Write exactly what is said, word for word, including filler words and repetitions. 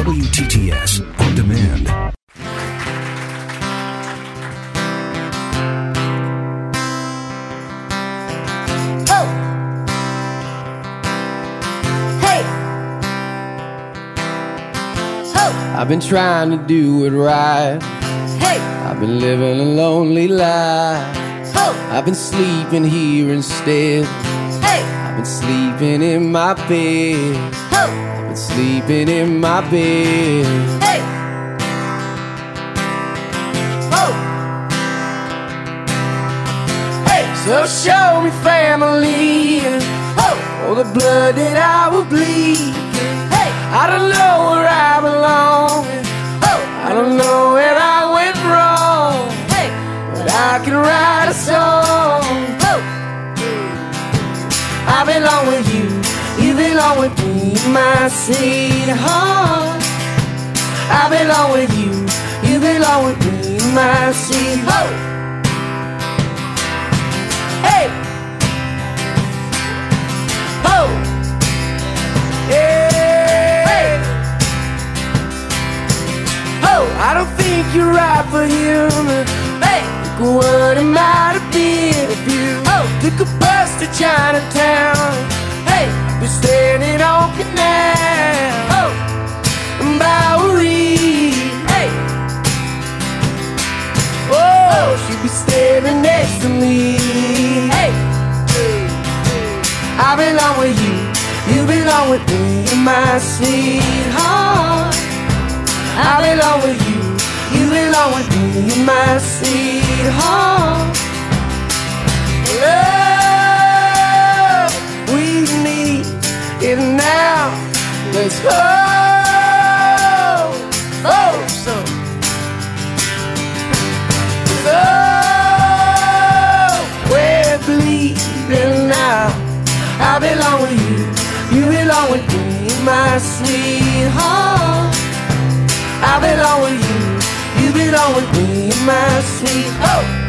W T T S On Demand. Oh. Hey. Oh. I've been trying to do it right. Hey. I've been living a lonely life. Oh. I've been sleeping here instead. Hey. I've been sleeping in my bed. Oh. I've been sleeping in my bed. Hey. Oh. Hey. So show me family. Oh. Oh, the blood that I will bleed. Hey. I don't know where I belong. Oh. I don't know where I went wrong. Hey. But I can write a song. Oh. I belong with you, you belong with me, my sweetheart. I belong with you, you belong with me, my sweetheart. Hey! Oh! Hey! Hey! Oh! I don't think you're right for him. Hey! Look what it might have been if you oh. took a bus to Chinatown. Hey, be standing on Canal. Oh, Bowery. Hey, oh, she'd be standing next to me. Hey, I belong with you, you belong with me, my sweetheart. I belong with you, you belong with me, my sweetheart. Love, we need it now. Let's go. Oh, so. Oh, we're bleeding now. I belong with you, you belong with me, my sweetheart. I belong with you, you belong with me, my sweet. Oh.